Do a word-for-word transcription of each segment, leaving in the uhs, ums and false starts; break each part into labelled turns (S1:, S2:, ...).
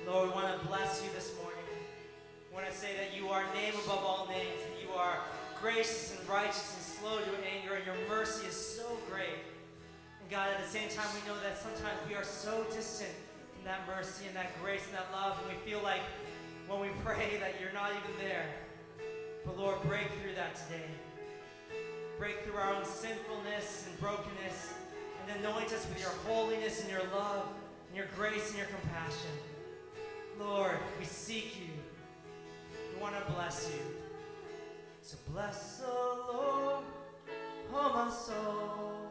S1: Lord, we want to bless you this morning. We want to say that you are name above all names, that you are gracious and righteous and slow to anger, and your mercy is so great. And God, at the same time, we know that sometimes we are so distant from that mercy and that grace and that love, and we feel like when we pray that you're not even there. But Lord, break through that today. Break through our own sinfulness and brokenness, and anoint us with your holiness and your love and your grace and your compassion. Lord, we seek you. We want to bless you. So bless the Lord, oh my soul,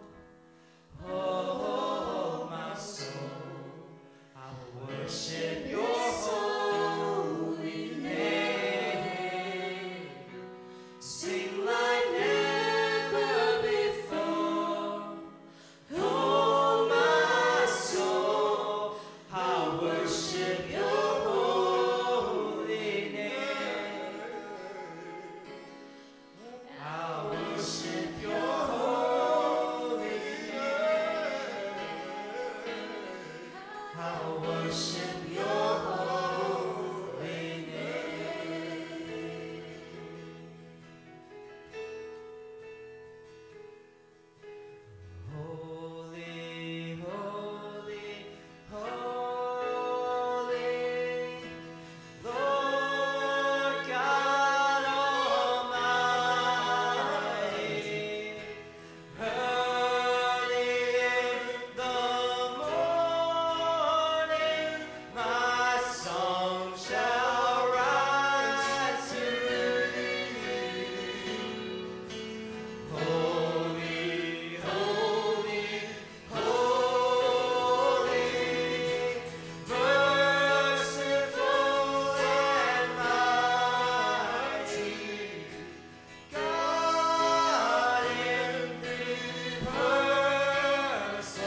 S1: oh my soul. I will worship your holy name. Sing like never before. Oh my soul, I worship your holy name. I worship your holy name. I worship your holy name. Holy, holy, holy, Lord God Almighty. Early in the morning, my song shall rise to thee. Holy, holy, holy, merciful and mighty, God in three persons,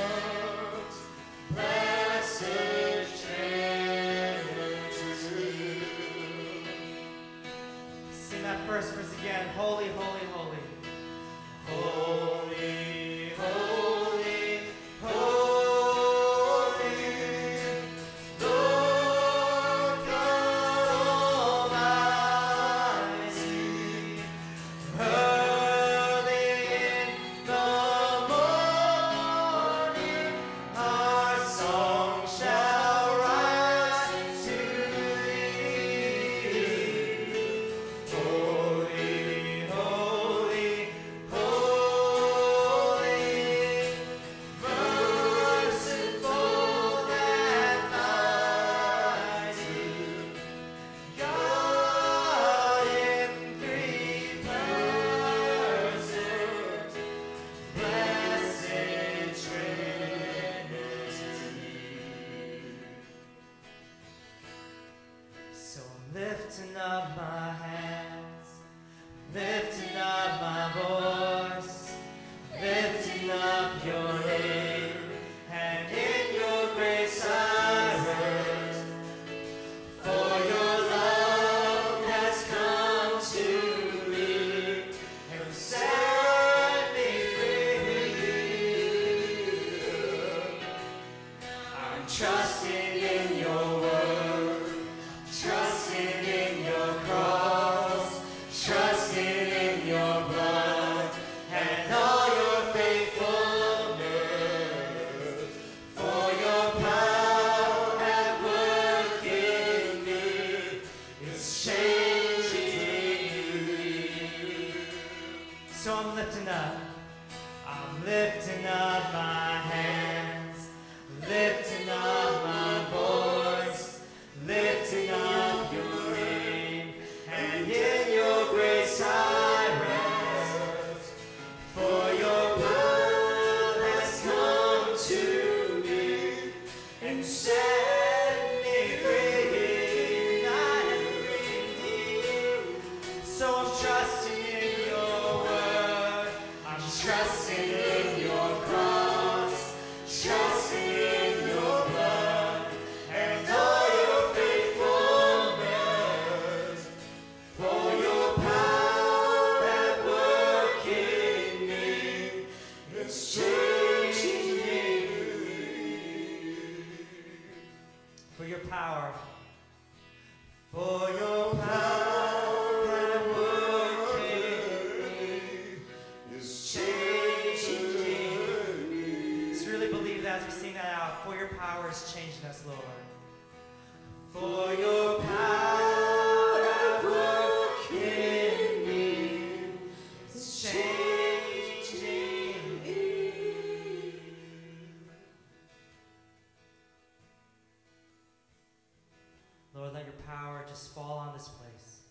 S1: blessed Trinity. Sing that first verse again. Holy, holy, holy. Holy, holy, holy, Lord God Almighty. Early in the morning, our song shall rise to thee. Holy, holy, holy, merciful and mighty, God in three persons, blessed Trinity. So I'm lifting up my hands, lifting up my voice, lifting up your name, and in your grace I rest. For your love has come to me and set me free. I'm trusting in your word, trusting in your cross, trusting in your blood. For your power at work in me is changing me. Just really believe that as we sing that out. For your power is changing us, Lord. For your power at work in me is changing me. Lord, let your power just fall on this place.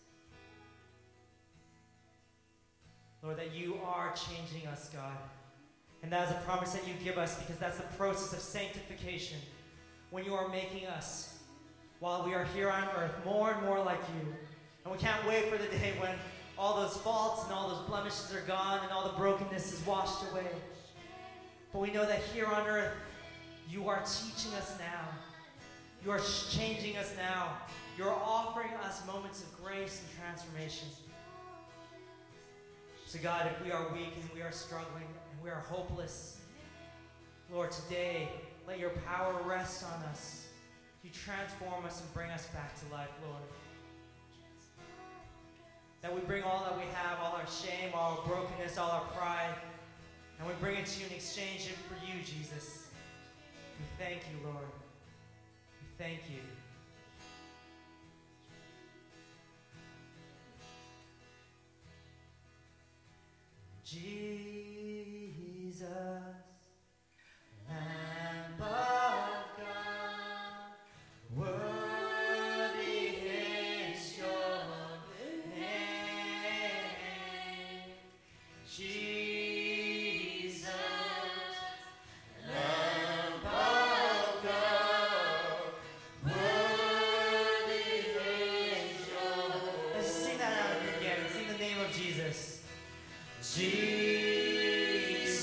S1: Lord, that you are changing us, God. And that is a promise that you give us, because that's the process of sanctification. When you are making us, while we are here on earth, more and more like you. And we can't wait for the day when all those faults and all those blemishes are gone and all the brokenness is washed away. But we know that here on earth, you are teaching us now. You are changing us now. You are offering us moments of grace and transformation. So God, if we are weak and we are struggling and we are hopeless, Lord, today, let your power rest on us. You transform us and bring us back to life, Lord. That we bring all that we have, all our shame, all our brokenness, all our pride, and we bring it to you and exchange it for you, Jesus. We thank you, Lord. We thank you. Jesus, Lamb of God, worthy is your name. Jesus, Lamb of God, worthy is your name. Let's sing that out again. Sing the name of Jesus. Jesus,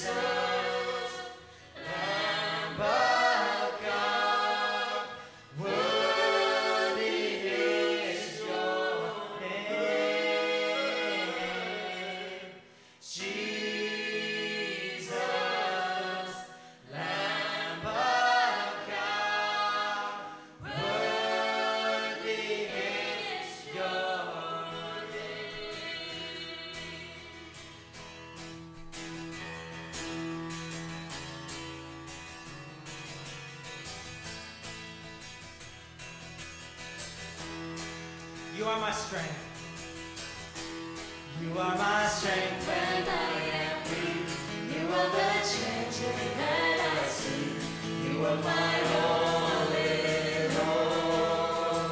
S1: Lamb of God, worthy is your name. Jesus, Lamb of God, worthy is your name. You are my strength. You are my strength when I am weak. You are the treasure that I see. You are my all in all.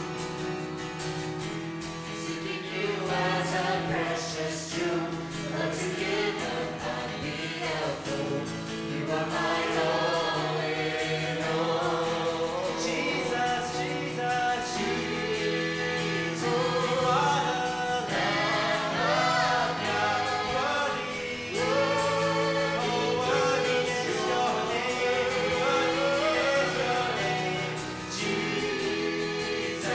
S1: Seeking you as a precious jewel, not to give up on me a fool. You are my all in all. Jesus, Jesus, Jesus. You are the Lamb of God, worthy. Oh, worthy is your name, worthy is your name. Jesus,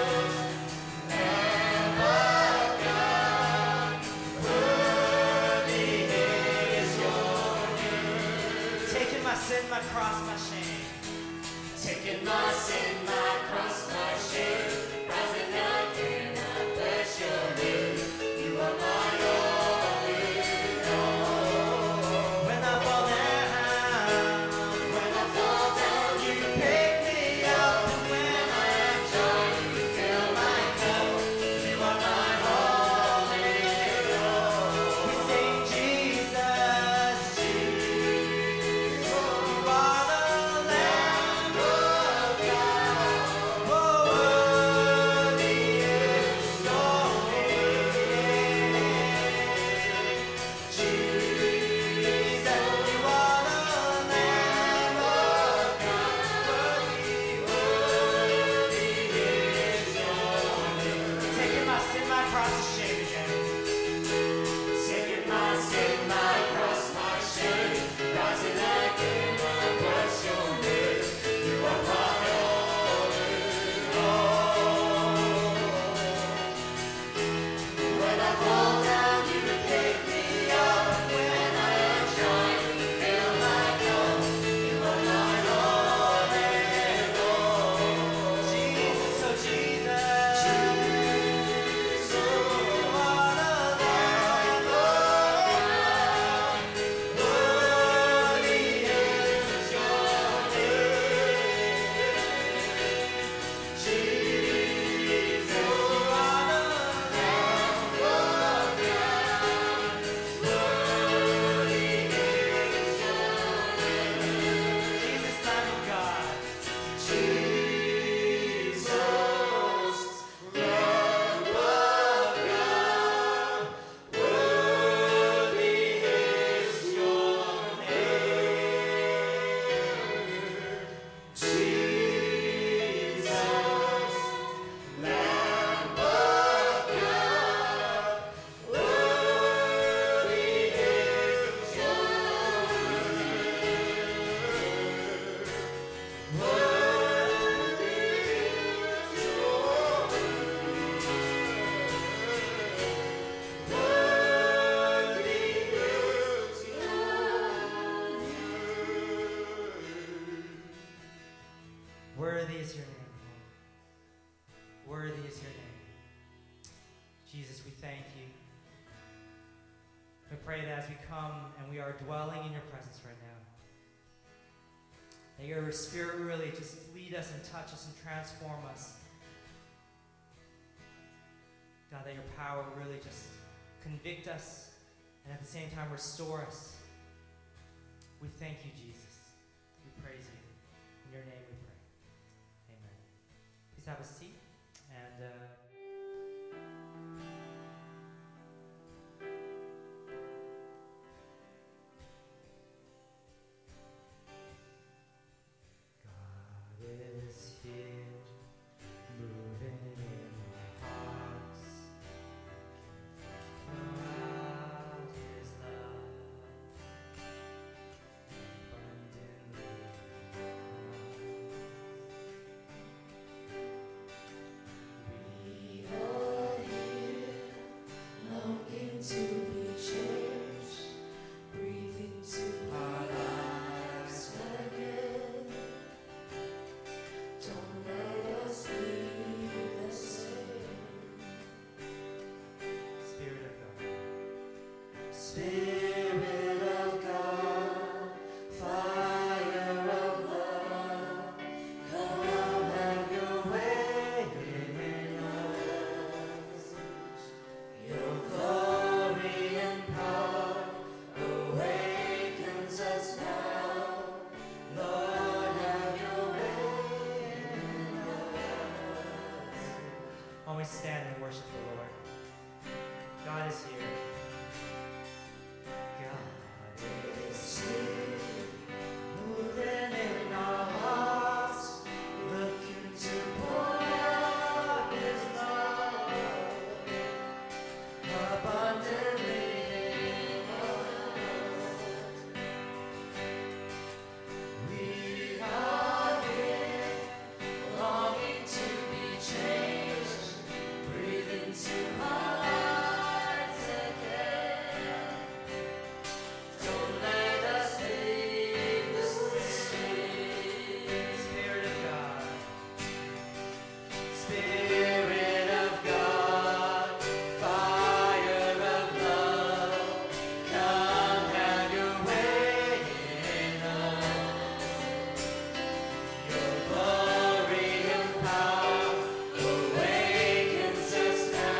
S1: Lamb of God, worthy is your name. Taking my sin, my cross, my shame. Taking my sin, my cross, my shame. Rising again, I bless your name. You are my all in all. When I fall down, when I fall down, you pick me up. And when I am dry, you fill my cup. You are my all in all. We sing Jesus, Jesus. You are the is your name. Jesus, we thank you. We pray that as we come and we are dwelling in your presence right now, that your Spirit really just lead us and touch us and transform us. God, that your power really just convict us and at the same time restore us. We thank you, Jesus. We praise you. In your name we pray. Amen. Please have a seat. And uh, stand and worship the Lord. God is here. God is here, moving in our hearts, looking to pour out His love abundantly in us. We are here, longing to be changed. To our lives again. Don't let us leave the street. Spirit of God, Spirit of God, fire of love, come have your way in us. Your glory and power awakens us.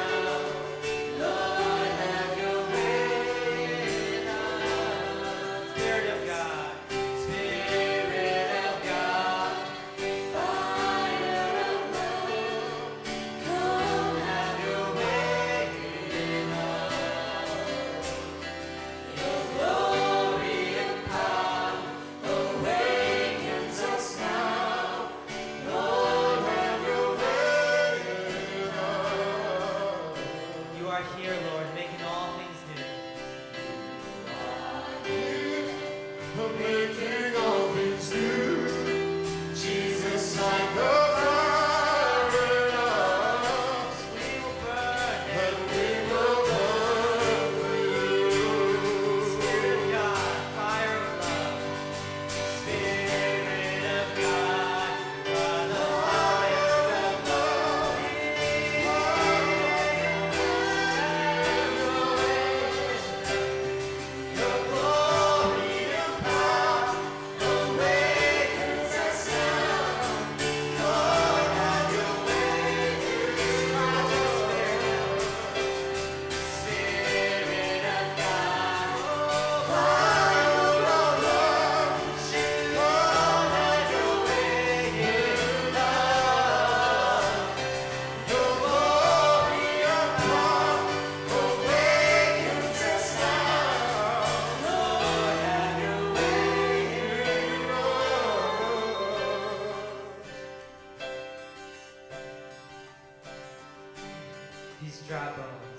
S1: These dry bones,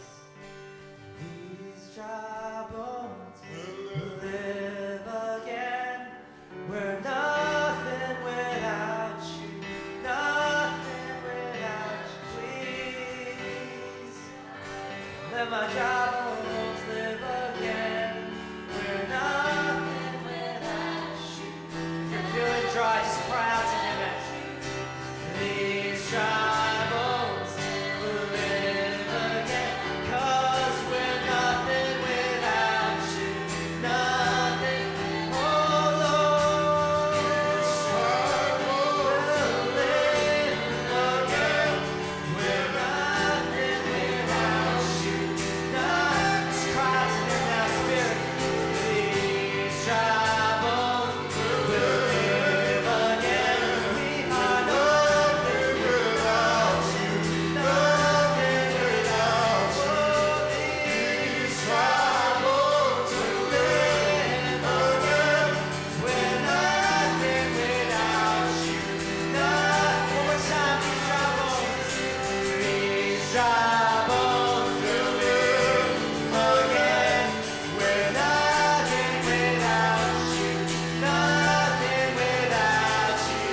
S1: these dry bones will live again. We're nothing without you, nothing without you, please. Let my dry bones live again. We're nothing without you. If you're feeling dry, just cry out to Him. These dry bones dry bones will live again. We're nothing without you, nothing without you.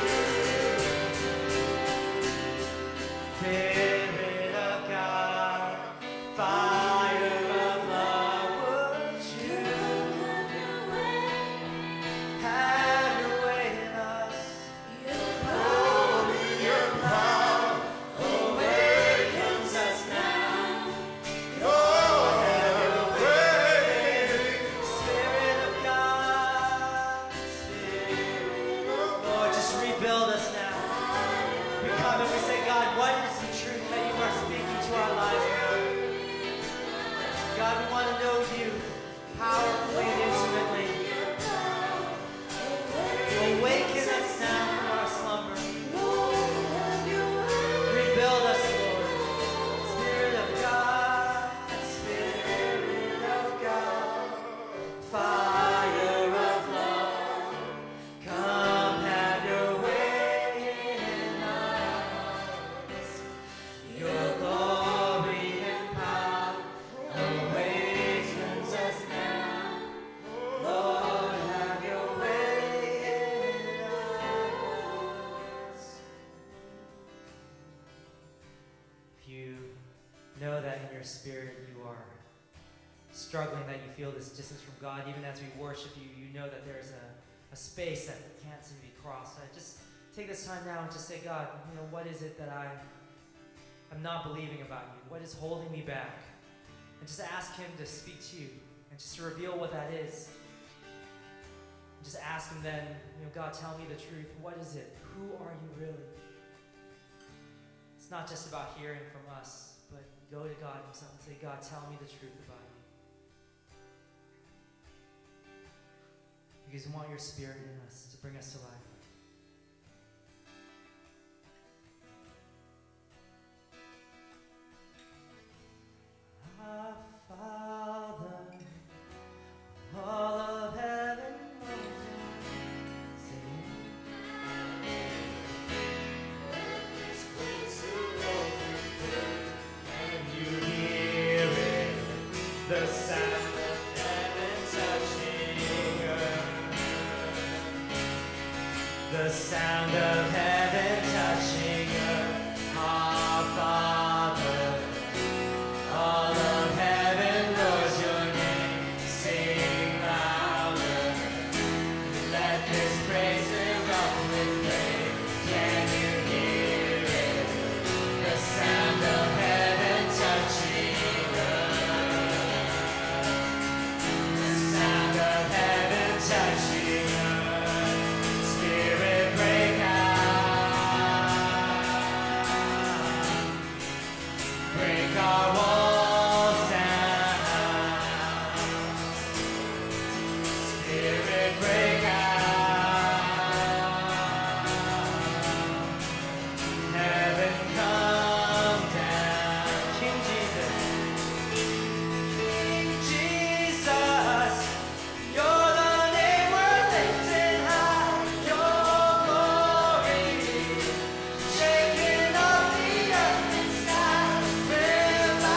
S1: Spirit of God, fire of love, would you have your way in us? Your glory, your power awakens us now. Lord, have your way. Spirit of God, Spirit of Lord, just rebuild us now. We come and we say, God, what is the truth that you are speaking to our lives now? God, we want to know you powerfully and intimately. Awaken us now from our slumber. Rebuild us, Lord. Spirit of God, Spirit of God, fire of love, come have your way in us. Your glory and power awakens us now. Lord, have your way in us. If you know that in your spirit you are struggling, that you feel this distance from God, even as we worship you, you know that there's a, a space that can't seem to be crossed. I just take this time now and just say, God, you know, what is it that I, I'm not believing about you? What is holding me back? And just ask him to speak to you and just to reveal what that is. Just ask him then, you know, God, tell me the truth. What is it? Who are you really? It's not just about hearing from us, but go to God himself and say, God, tell me the truth about you. Because we want your spirit in us to bring us to life. Our Father, all of heaven knows you. Sing. This place alone, can you hear it? The sound of heaven touching earth. The sound of heaven touching earth. Our Father, all of heaven knows your name. Sing louder. Let this praise erupt with praise. Can you hear it? The sound of heaven touching earth. The sound of heaven touching earth. Spirit break out. Break our walls down. Spirit break out. Heaven come down. King Jesus. King Jesus. You're the name we're lifting high. Your glory shaking up the earth and sky. Revive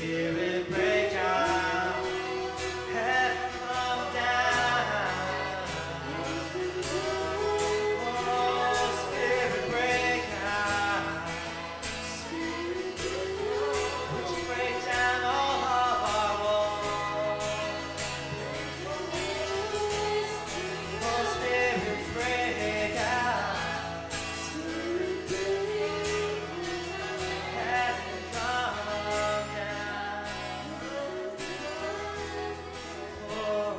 S1: Spirit, break out. Heaven, come down. Oh, Spirit, break out. Would you break down all of our walls? Oh, Spirit, break out. Heaven, come down. Oh,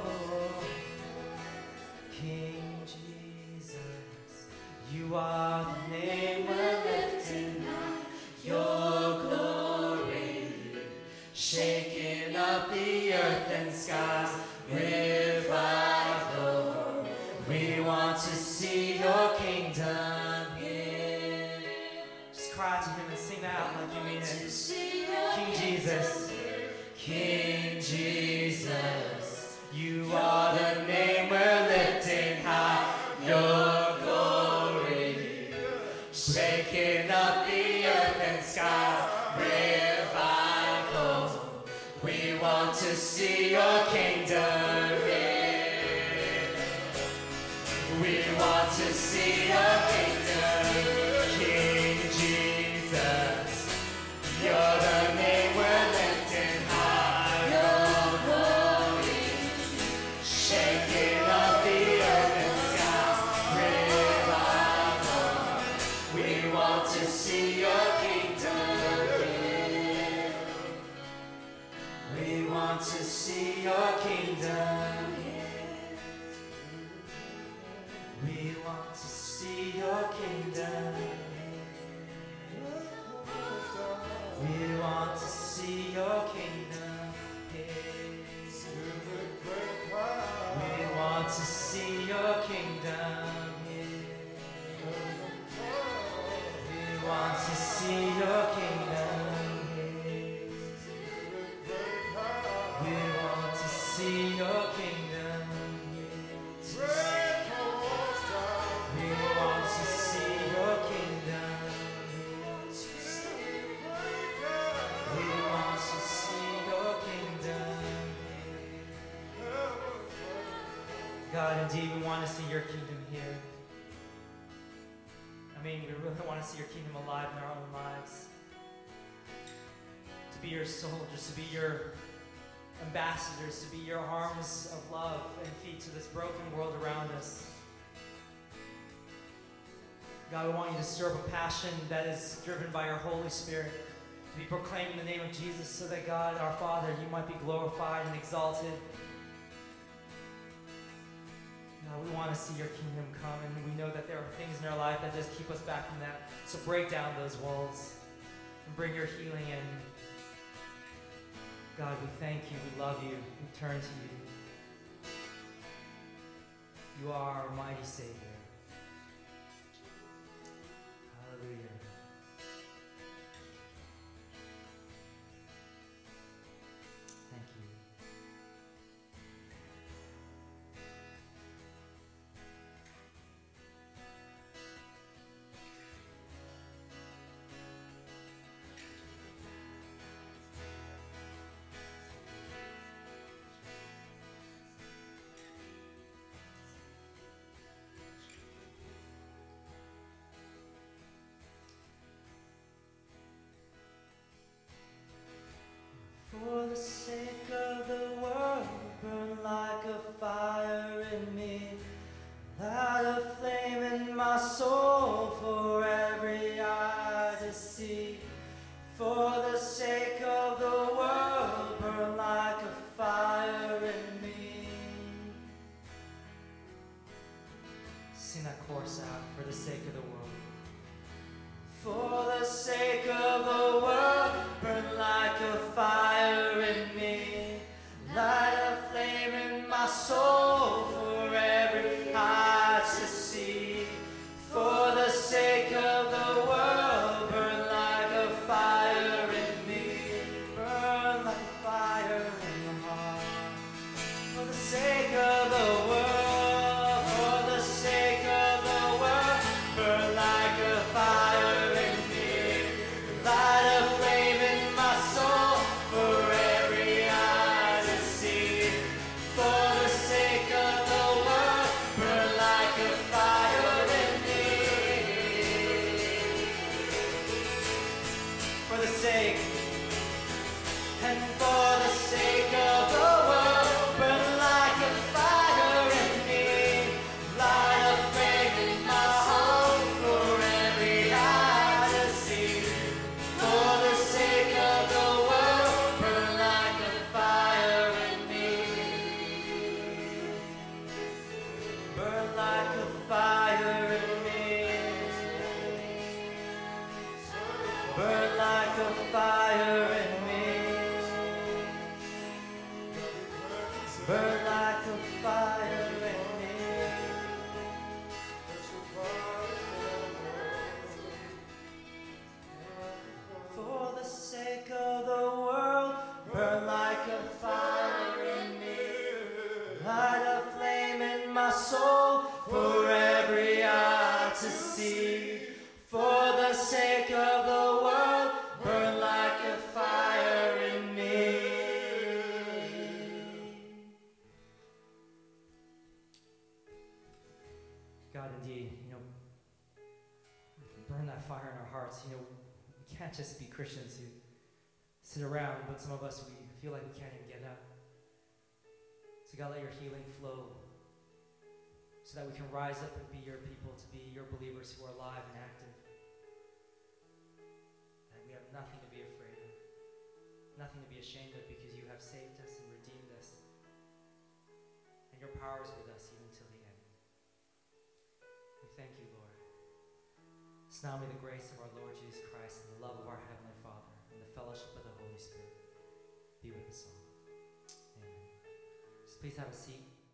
S1: King Jesus, you are the name we're lifting up. Your glory, shaking up the earth and skies. Revival, we want to see your kingdom here. Just cry to him and sing that out like you mean it. King Jesus, King Jesus, you are the name we're lifting high. Your glory, shaking up the earth and skies. Revival, we want to see your kingdom here. We want to see your kingdom. King Jesus, you're the name we're lifting high. Your glory, shaking up the earth and skies. Revival, we want to see your kingdom here. We want to see your kingdom here. We want to see your kingdom here. We want to see your kingdom here. We want to see your kingdom here. We want to see your kingdom here. We want to see your kingdom here. We want to see your kingdom here. We want to see your kingdom here. God, indeed, we want to see your kingdom here. I mean, we really want to see your kingdom alive in our own lives. To be your soldiers, to be your ambassadors, to be your arms of love and feet to this broken world around us. God, we want you to stir up a passion that is driven by your Holy Spirit, to be proclaimed in the name of Jesus so that God, our Father, you might be glorified and exalted. God, we want to see your kingdom come, and we know that there are things in our life that just keep us back from that. So break down those walls and bring your healing in. God, we thank you, we love you, we turn to you. You are our mighty Savior. Hallelujah. Thank you. For the sake of the world, burn like a fire in me. Light a flame in my soul for every eye to see. For the sake of the world, burn like a fire in me. Sing that chorus out. For the sake of the world. For the sake of the world, burn like a fire in me. Light a flame in my soul for every eye to see. For the sake of the world, burn like a fire in me. Burn like a fire in my heart. For the sake of the world, for the sake of the world, burn like a fire in me. Light a for the sake, and for the sake of the world, burn like a fire in me, light a flame in my heart for every eye to see. For the sake of the world, burn like a fire in me, burn like a fire in me, burn like a fire in me, burn like a fire in me. For the sake of the world, burn like a fire in me, light a flame in my soul for every eye to see. For the sake of the world, burn like a fire in me. God, indeed, you know, burn that fire in our hearts. You know, we can't just be Christians who sit around, but some of us, we feel like we can't even get up. So God, let your healing flow so that we can rise up and be your people, to be your believers who are alive and active. That we have nothing to be afraid of, nothing to be ashamed of, because you have saved us and redeemed us. And your power is with us even till the end. We thank you, Lord. So now may the grace of our Lord Jesus Christ and the love of our Heavenly Father and the fellowship of the Holy Spirit be with us all. Amen. Just please have a seat.